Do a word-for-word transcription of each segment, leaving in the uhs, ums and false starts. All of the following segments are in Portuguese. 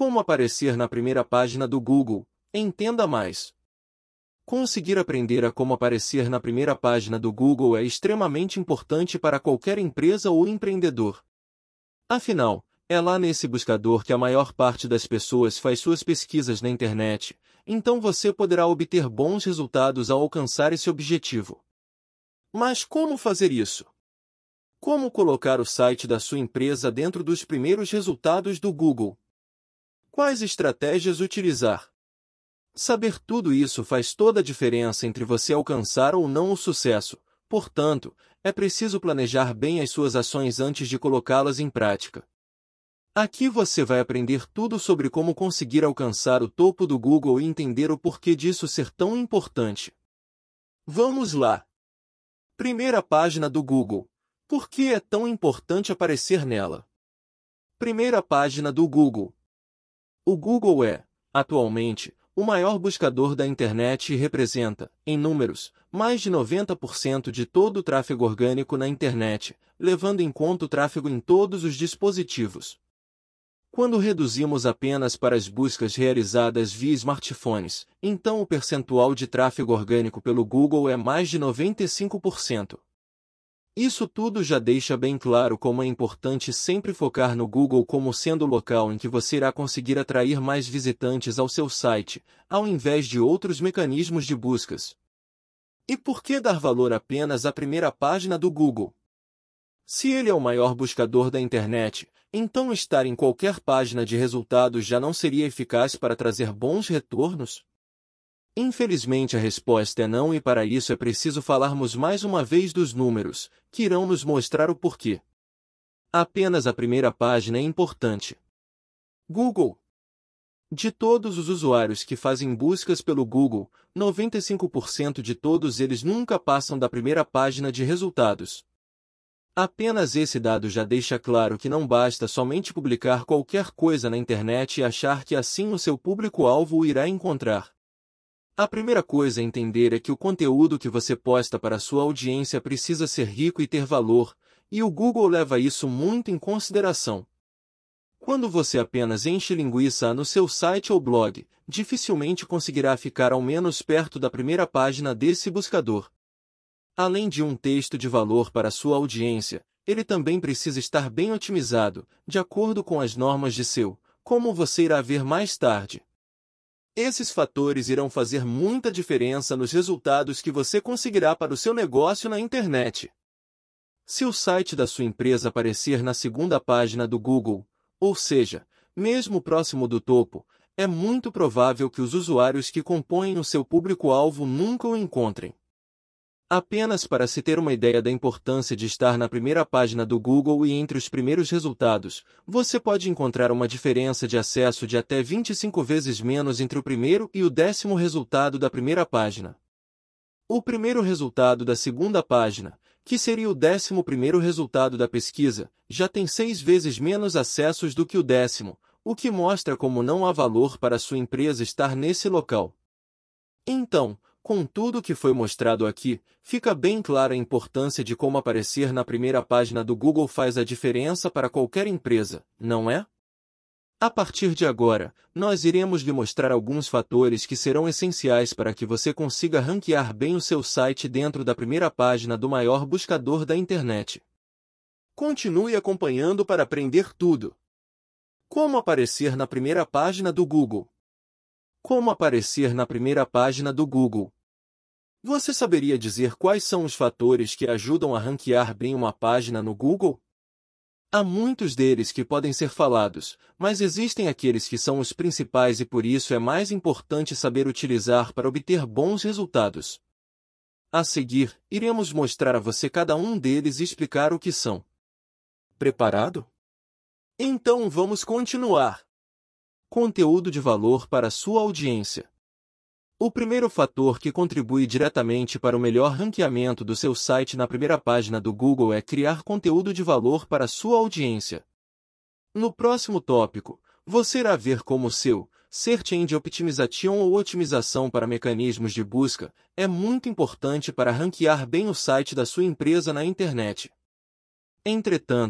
Como aparecer na primeira página do Google? Entenda mais. Conseguir aprender a como aparecer na primeira página do Google é extremamente importante para qualquer empresa ou empreendedor. Afinal, é lá nesse buscador que a maior parte das pessoas faz suas pesquisas na internet, então você poderá obter bons resultados ao alcançar esse objetivo. Mas como fazer isso? Como colocar o site da sua empresa dentro dos primeiros resultados do Google? Quais estratégias utilizar? Saber tudo isso faz toda a diferença entre você alcançar ou não o sucesso, portanto, é preciso planejar bem as suas ações antes de colocá-las em prática. Aqui você vai aprender tudo sobre como conseguir alcançar o topo do Google e entender o porquê disso ser tão importante. Vamos lá! Primeira página do Google. Por que é tão importante aparecer nela? Primeira página do Google. O Google é, atualmente, o maior buscador da internet e representa, em números, mais de noventa por cento de todo o tráfego orgânico na internet, levando em conta o tráfego em todos os dispositivos. Quando reduzimos apenas para as buscas realizadas via smartphones, então o percentual de tráfego orgânico pelo Google é mais de noventa e cinco por cento. Isso tudo já deixa bem claro como é importante sempre focar no Google como sendo o local em que você irá conseguir atrair mais visitantes ao seu site, ao invés de outros mecanismos de buscas. E por que dar valor apenas à primeira página do Google? Se ele é o maior buscador da internet, então estar em qualquer página de resultados já não seria eficaz para trazer bons retornos? Infelizmente a resposta é não, e para isso é preciso falarmos mais uma vez dos números, que irão nos mostrar o porquê. Apenas a primeira página é importante. Google. De todos os usuários que fazem buscas pelo Google, noventa e cinco por cento de todos eles nunca passam da primeira página de resultados. Apenas esse dado já deixa claro que não basta somente publicar qualquer coisa na internet e achar que assim o seu público-alvo o irá encontrar. A primeira coisa a entender é que o conteúdo que você posta para a sua audiência precisa ser rico e ter valor, e o Google leva isso muito em consideração. Quando você apenas enche linguiça no seu site ou blog, dificilmente conseguirá ficar ao menos perto da primeira página desse buscador. Além de um texto de valor para a sua audiência, ele também precisa estar bem otimizado, de acordo com as normas de S E O, como você irá ver mais tarde. Esses fatores irão fazer muita diferença nos resultados que você conseguirá para o seu negócio na internet. Se o site da sua empresa aparecer na segunda página do Google, ou seja, mesmo próximo do topo, é muito provável que os usuários que compõem o seu público-alvo nunca o encontrem. Apenas para se ter uma ideia da importância de estar na primeira página do Google e entre os primeiros resultados, você pode encontrar uma diferença de acesso de até vinte e cinco vezes menos entre o primeiro e o décimo resultado da primeira página. O primeiro resultado da segunda página, que seria o décimo primeiro resultado da pesquisa, já tem seis vezes menos acessos do que o décimo, o que mostra como não há valor para sua empresa estar nesse local. Então, com tudo o que foi mostrado aqui, fica bem clara a importância de como aparecer na primeira página do Google faz a diferença para qualquer empresa, não é? A partir de agora, nós iremos lhe mostrar alguns fatores que serão essenciais para que você consiga ranquear bem o seu site dentro da primeira página do maior buscador da internet. Continue acompanhando para aprender tudo. Como aparecer na primeira página do Google? Como aparecer na primeira página do Google? Você saberia dizer quais são os fatores que ajudam a ranquear bem uma página no Google? Há muitos deles que podem ser falados, mas existem aqueles que são os principais e por isso é mais importante saber utilizar para obter bons resultados. A seguir, iremos mostrar a você cada um deles e explicar o que são. Preparado? Então vamos continuar. Conteúdo de valor para sua audiência. O primeiro fator que contribui diretamente para o melhor ranqueamento do seu site na primeira página do Google é criar conteúdo de valor para sua audiência. No próximo tópico, você irá ver como o seu Search Engine Optimization ou otimização para mecanismos de busca é muito importante para ranquear bem o site da sua empresa na internet. Entretanto,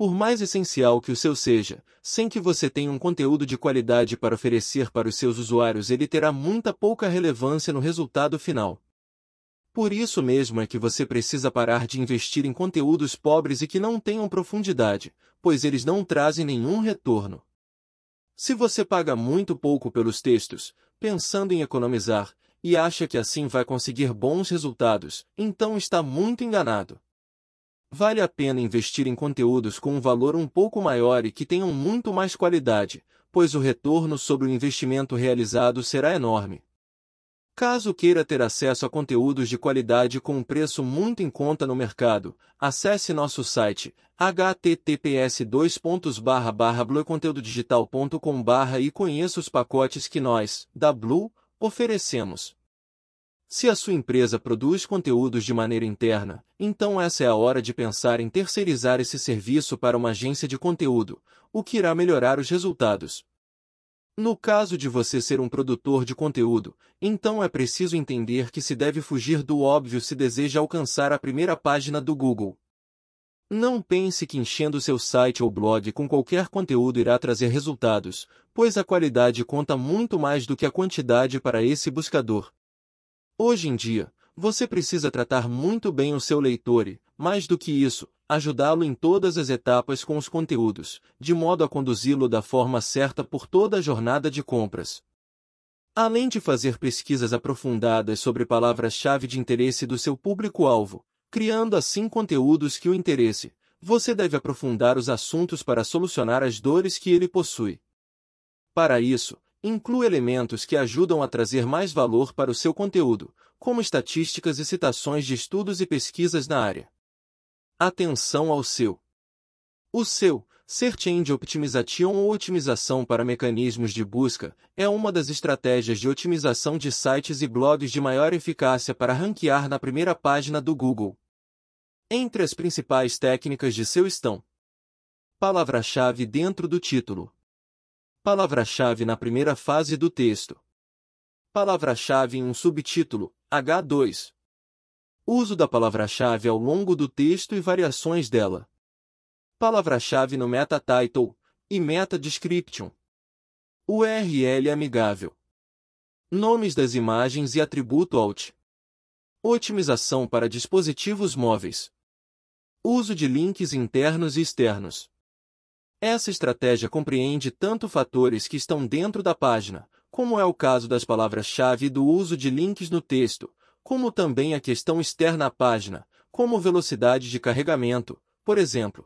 Por mais essencial que o seu seja, sem que você tenha um conteúdo de qualidade para oferecer para os seus usuários, ele terá muita pouca relevância no resultado final. Por isso mesmo é que você precisa parar de investir em conteúdos pobres e que não tenham profundidade, pois eles não trazem nenhum retorno. Se você paga muito pouco pelos textos, pensando em economizar, e acha que assim vai conseguir bons resultados, então está muito enganado. Vale a pena investir em conteúdos com um valor um pouco maior e que tenham muito mais qualidade, pois o retorno sobre o investimento realizado será enorme. Caso queira ter acesso a conteúdos de qualidade com um preço muito em conta no mercado, acesse nosso site h t t p s dois pontos barra barra blue conteúdo digital ponto com barra e conheça os pacotes que nós, da Blue, oferecemos. Se a sua empresa produz conteúdos de maneira interna, então essa é a hora de pensar em terceirizar esse serviço para uma agência de conteúdo, o que irá melhorar os resultados. No caso de você ser um produtor de conteúdo, então é preciso entender que se deve fugir do óbvio se deseja alcançar a primeira página do Google. Não pense que enchendo seu site ou blog com qualquer conteúdo irá trazer resultados, pois a qualidade conta muito mais do que a quantidade para esse buscador. Hoje em dia, você precisa tratar muito bem o seu leitor e, mais do que isso, ajudá-lo em todas as etapas com os conteúdos, de modo a conduzi-lo da forma certa por toda a jornada de compras. Além de fazer pesquisas aprofundadas sobre palavras-chave de interesse do seu público-alvo, criando assim conteúdos que o interesse, você deve aprofundar os assuntos para solucionar as dores que ele possui. Para isso, inclua elementos que ajudam a trazer mais valor para o seu conteúdo, como estatísticas e citações de estudos e pesquisas na área. Atenção ao S E O. O S E O, Search Engine Optimization ou otimização para mecanismos de busca, é uma das estratégias de otimização de sites e blogs de maior eficácia para ranquear na primeira página do Google. Entre as principais técnicas de S E O estão: palavra-chave dentro do título, palavra-chave na primeira fase do texto, palavra-chave em um subtítulo, H dois. Uso da palavra-chave ao longo do texto e variações dela. Palavra-chave no meta title e meta description. U R L amigável. Nomes das imagens e atributo alt. Otimização para dispositivos móveis. Uso de links internos e externos. Essa estratégia compreende tanto fatores que estão dentro da página, como é o caso das palavras-chave e do uso de links no texto, como também a questão externa à página, como velocidade de carregamento, por exemplo.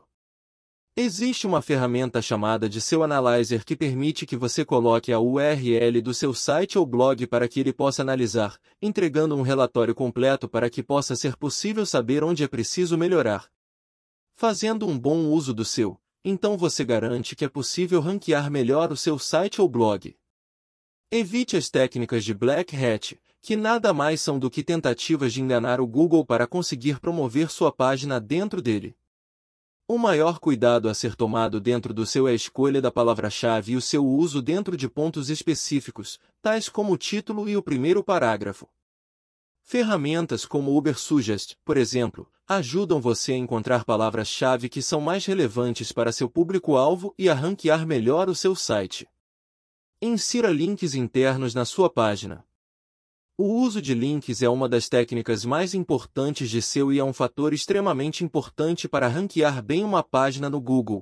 Existe uma ferramenta chamada de S E O Analyzer que permite que você coloque a U R L do seu site ou blog para que ele possa analisar, entregando um relatório completo para que possa ser possível saber onde é preciso melhorar. Fazendo um bom uso do S E O, então você garante que é possível ranquear melhor o seu site ou blog. Evite as técnicas de Black Hat, que nada mais são do que tentativas de enganar o Google para conseguir promover sua página dentro dele. O maior cuidado a ser tomado dentro do S E O é a escolha da palavra-chave e o seu uso dentro de pontos específicos, tais como o título e o primeiro parágrafo. Ferramentas como o Ubersuggest, por exemplo, ajudam você a encontrar palavras-chave que são mais relevantes para seu público-alvo e a ranquear melhor o seu site. Insira links internos na sua página. O uso de links é uma das técnicas mais importantes de S E O e é um fator extremamente importante para ranquear bem uma página no Google.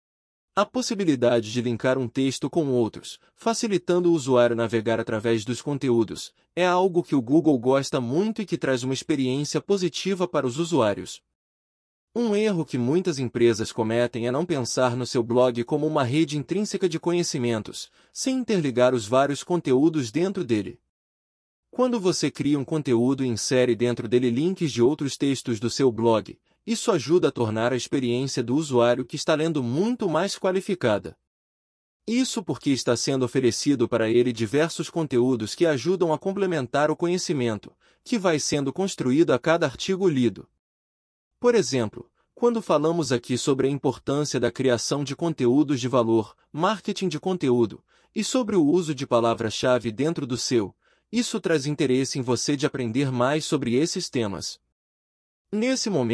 A possibilidade de linkar um texto com outros, facilitando o usuário navegar através dos conteúdos, é algo que o Google gosta muito e que traz uma experiência positiva para os usuários. Um erro que muitas empresas cometem é não pensar no seu blog como uma rede intrínseca de conhecimentos, sem interligar os vários conteúdos dentro dele. Quando você cria um conteúdo e insere dentro dele links de outros textos do seu blog, isso ajuda a tornar a experiência do usuário que está lendo muito mais qualificada. Isso porque está sendo oferecido para ele diversos conteúdos que ajudam a complementar o conhecimento, que vai sendo construído a cada artigo lido. Por exemplo, quando falamos aqui sobre a importância da criação de conteúdos de valor, marketing de conteúdo, e sobre o uso de palavra-chave dentro do S E O, isso traz interesse em você de aprender mais sobre esses temas. Nesse momento,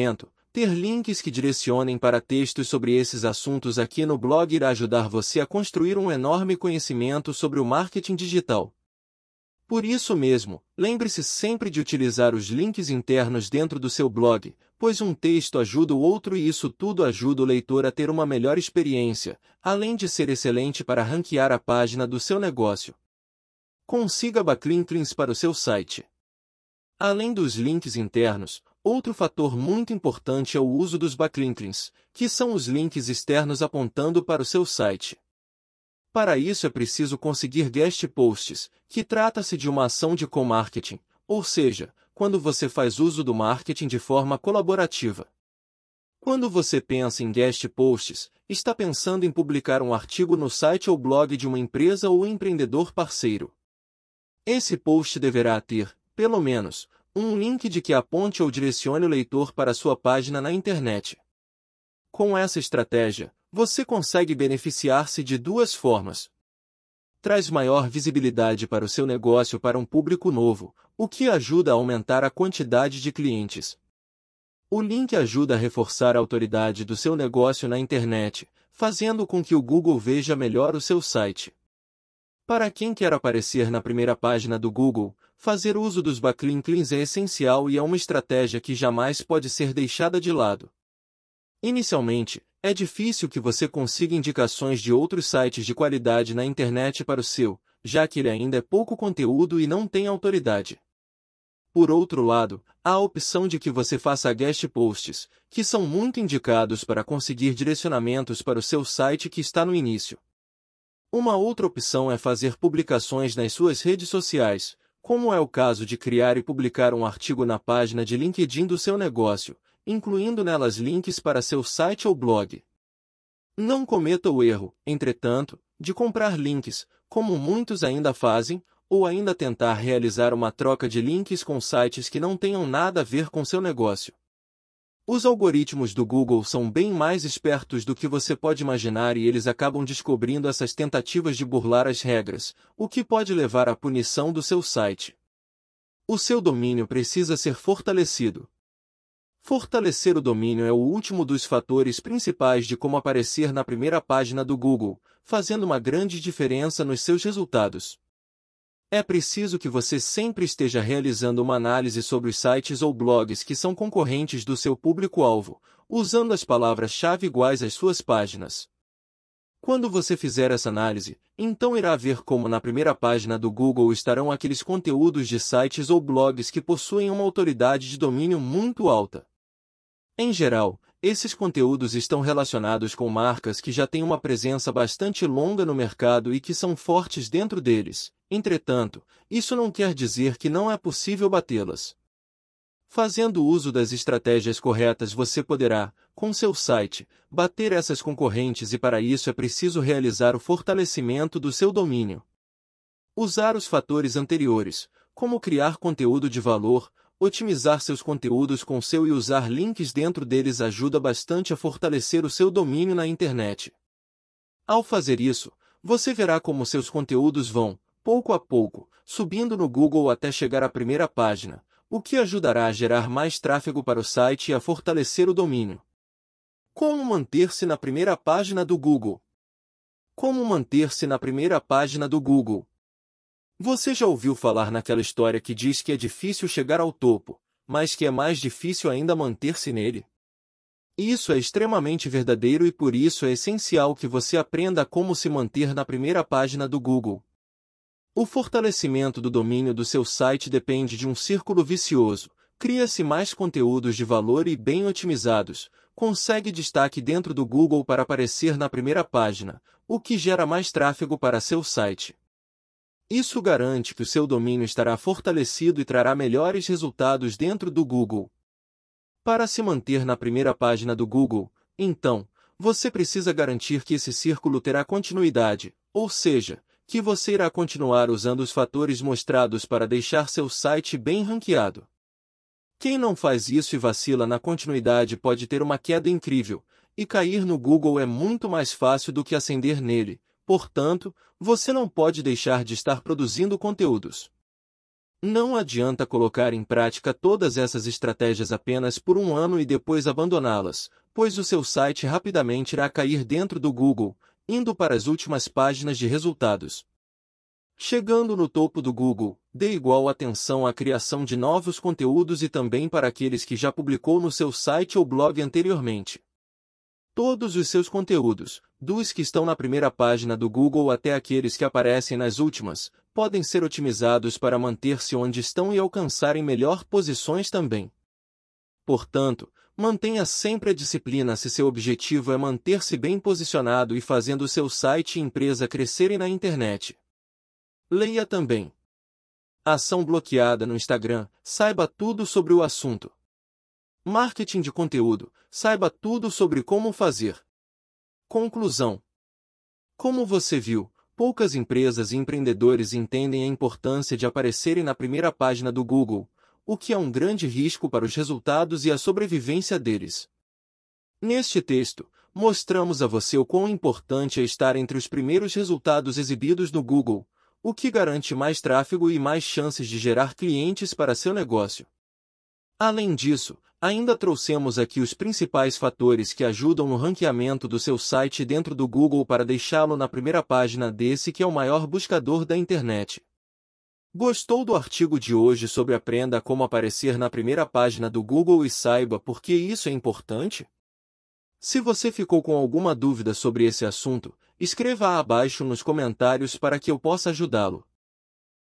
Ter links que direcionem para textos sobre esses assuntos aqui no blog irá ajudar você a construir um enorme conhecimento sobre o marketing digital. Por isso mesmo, lembre-se sempre de utilizar os links internos dentro do seu blog, pois um texto ajuda o outro e isso tudo ajuda o leitor a ter uma melhor experiência, além de ser excelente para ranquear a página do seu negócio. Consiga backlinks para o seu site. Além dos links internos, outro fator muito importante é o uso dos backlinks, que são os links externos apontando para o seu site. Para isso é preciso conseguir guest posts, que trata-se de uma ação de co-marketing, ou seja, quando você faz uso do marketing de forma colaborativa. Quando você pensa em guest posts, está pensando em publicar um artigo no site ou blog de uma empresa ou empreendedor parceiro. Esse post deverá ter, pelo menos, um link de que aponte ou direcione o leitor para sua página na internet. Com essa estratégia, você consegue beneficiar-se de duas formas. Traz maior visibilidade para o seu negócio para um público novo, o que ajuda a aumentar a quantidade de clientes. O link ajuda a reforçar a autoridade do seu negócio na internet, fazendo com que o Google veja melhor o seu site. Para quem quer aparecer na primeira página do Google, fazer uso dos backlinks é essencial e é uma estratégia que jamais pode ser deixada de lado. Inicialmente, é difícil que você consiga indicações de outros sites de qualidade na internet para o seu, já que ele ainda é pouco conteúdo e não tem autoridade. Por outro lado, há a opção de que você faça guest posts, que são muito indicados para conseguir direcionamentos para o seu site que está no início. Uma outra opção é fazer publicações nas suas redes sociais, como é o caso de criar e publicar um artigo na página de LinkedIn do seu negócio, incluindo nelas links para seu site ou blog. Não cometa o erro, entretanto, de comprar links, como muitos ainda fazem, ou ainda tentar realizar uma troca de links com sites que não tenham nada a ver com seu negócio. Os algoritmos do Google são bem mais espertos do que você pode imaginar e eles acabam descobrindo essas tentativas de burlar as regras, o que pode levar à punição do seu site. O seu domínio precisa ser fortalecido. Fortalecer o domínio é o último dos fatores principais de como aparecer na primeira página do Google, fazendo uma grande diferença nos seus resultados. É preciso que você sempre esteja realizando uma análise sobre os sites ou blogs que são concorrentes do seu público-alvo, usando as palavras-chave iguais às suas páginas. Quando você fizer essa análise, então irá ver como na primeira página do Google estarão aqueles conteúdos de sites ou blogs que possuem uma autoridade de domínio muito alta. Em geral, esses conteúdos estão relacionados com marcas que já têm uma presença bastante longa no mercado e que são fortes dentro deles. Entretanto, isso não quer dizer que não é possível batê-las. Fazendo uso das estratégias corretas você poderá, com seu site, bater essas concorrentes e para isso é preciso realizar o fortalecimento do seu domínio. Usar os fatores anteriores, como criar conteúdo de valor, otimizar seus conteúdos com seu e usar links dentro deles ajuda bastante a fortalecer o seu domínio na internet. Ao fazer isso, você verá como seus conteúdos vão, pouco a pouco, subindo no Google até chegar à primeira página, o que ajudará a gerar mais tráfego para o site e a fortalecer o domínio. Como manter-se na primeira página do Google? Como manter-se na primeira página do Google? Você já ouviu falar naquela história que diz que é difícil chegar ao topo, mas que é mais difícil ainda manter-se nele? Isso é extremamente verdadeiro e por isso é essencial que você aprenda como se manter na primeira página do Google. O fortalecimento do domínio do seu site depende de um círculo vicioso. Cria-se mais conteúdos de valor e bem otimizados, consegue destaque dentro do Google para aparecer na primeira página, o que gera mais tráfego para seu site. Isso garante que o seu domínio estará fortalecido e trará melhores resultados dentro do Google. Para se manter na primeira página do Google, então, você precisa garantir que esse círculo terá continuidade, ou seja, que você irá continuar usando os fatores mostrados para deixar seu site bem ranqueado. Quem não faz isso e vacila na continuidade pode ter uma queda incrível, e cair no Google é muito mais fácil do que ascender nele. Portanto, você não pode deixar de estar produzindo conteúdos. Não adianta colocar em prática todas essas estratégias apenas por um ano e depois abandoná-las, pois o seu site rapidamente irá cair dentro do Google, indo para as últimas páginas de resultados. Chegando no topo do Google, dê igual atenção à criação de novos conteúdos e também para aqueles que já publicou no seu site ou blog anteriormente. Todos os seus conteúdos, dos que estão na primeira página do Google até aqueles que aparecem nas últimas, podem ser otimizados para manter-se onde estão e alcançarem melhor posições também. Portanto, mantenha sempre a disciplina se seu objetivo é manter-se bem posicionado e fazendo seu site e empresa crescerem na internet. Leia também. Ação bloqueada no Instagram, saiba tudo sobre o assunto. Marketing de conteúdo, saiba tudo sobre como fazer. Conclusão. Como você viu, poucas empresas e empreendedores entendem a importância de aparecerem na primeira página do Google, o que é um grande risco para os resultados e a sobrevivência deles. Neste texto, mostramos a você o quão importante é estar entre os primeiros resultados exibidos no Google, o que garante mais tráfego e mais chances de gerar clientes para seu negócio. Além disso, ainda trouxemos aqui os principais fatores que ajudam no ranqueamento do seu site dentro do Google para deixá-lo na primeira página desse que é o maior buscador da internet. Gostou do artigo de hoje sobre aprenda como aparecer na primeira página do Google e saiba por que isso é importante? Se você ficou com alguma dúvida sobre esse assunto, escreva abaixo nos comentários para que eu possa ajudá-lo.